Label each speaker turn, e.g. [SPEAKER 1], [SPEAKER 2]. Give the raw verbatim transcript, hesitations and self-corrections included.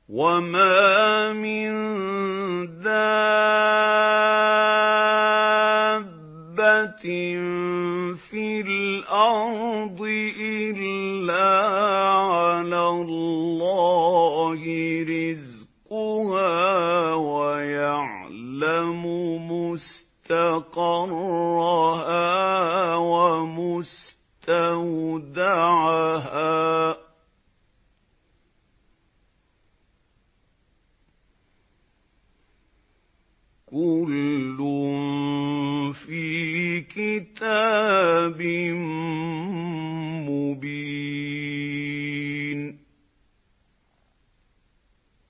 [SPEAKER 1] وَمَا مِن دَابَّةٍ فِي الْأَرْضِ إِلَّا عَلَى اللَّهِ رِزْقُهَا وَيَعْلَمُ مُسْتَقَرَّهَا وَمُسْتَوْدَعَهَا ۚ كُلٌّ